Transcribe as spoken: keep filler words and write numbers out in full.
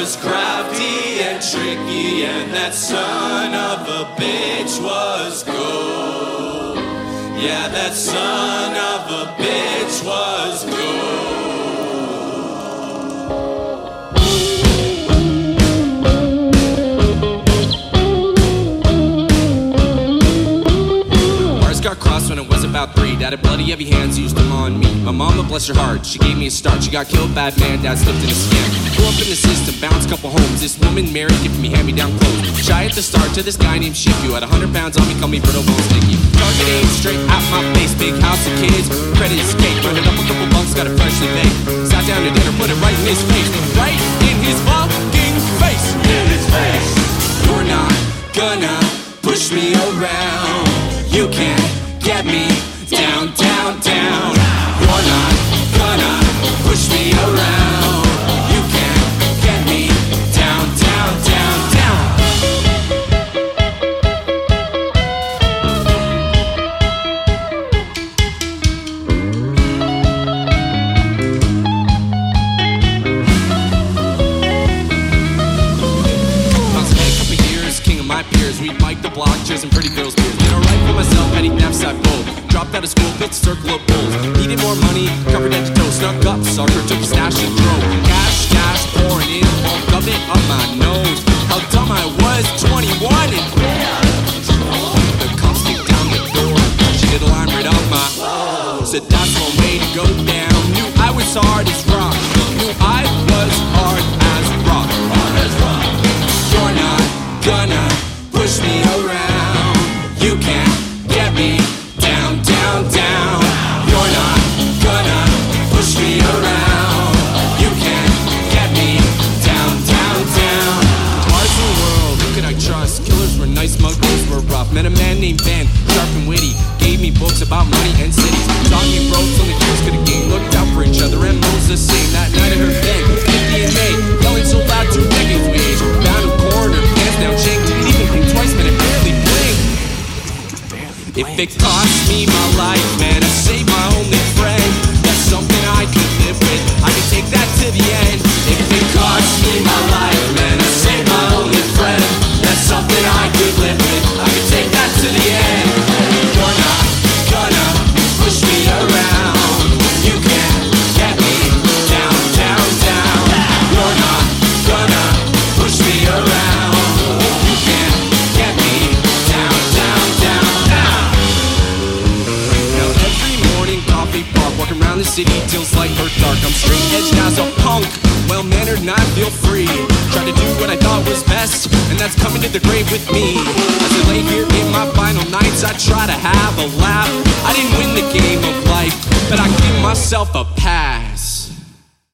was crafty and tricky, and that son of a bitch was gold. Yeah, that son of a bitch was gold. Got crossed when it was about three. Dad had bloody heavy hands, used them on me. My mama, bless her heart, she gave me a start. She got killed, bad man, dad slipped in a scam. Grew up in the system, bounced couple homes. This woman married, giving me hand-me-down clothes. Shy at the start to this guy named Shifu. Had a hundred pounds on me, call me brittle bone sticky. Target aim straight at my face, big house of kids. Credit escape, rounded up a couple bucks, got it freshly baked. Sat down to dinner, put it right in his face. Right in his fucking face. In his face. You're not gonna push me around. You can't get me down, down, down. You're not gonna push me around. You can't get me down, down, down, down. Bounced ahead a couple years, king of my peers. We'd bike the block, chasing pretty girls' beers. Did alright for myself, Eddie Knapp's I pulled. Dropped out of school, built a circle of bulls. Needed more money, covered head to toe. Snuck up, sucker, took a stash and drove. Cash, cash, pouring in, bulk of it up my nose. How dumb I was, twenty-one and the cops kicked down the door. She did a line right on my said that's one way to go down. Knew I was hard as rock. Knew I was hard as rock. Hard as rock. You're not gonna push me around. You can't get me down, down, down. You're not gonna push me around. You can't get me down, down, down. Mars in the world, who could I trust? Killers were nice, muggers were rough. Met a man named Ben, sharp and witty. Gave me books about money and cities. Taught me ropes on the kids could have game. Looked out for each other and moles the same. That night I heard Ben, fifty and May, yelling so loud two decades we aged. Bound in corner, hands down, shake. Didn't even think twice, man, it barely blinked. If it cost me my life, man, I saved my only friend. That's something I could live with. I could take that to the end. If it cost me my life, man, I saved my only friend. That's something I could live with. I could take that to the end. You're not gonna push me around. You can't get me down, down, down. You're not gonna push me around. You can't get me down, down, down, down. Now every morning, coffee park, walking around the city, deals like her dark. I'm straight edge as a punk, well-mannered and I feel free. Try to do what I thought was best, and that's coming to the grave with me. As I lay here in my final nights, I try to have a laugh. I didn't win the game of life, but I give myself a pass.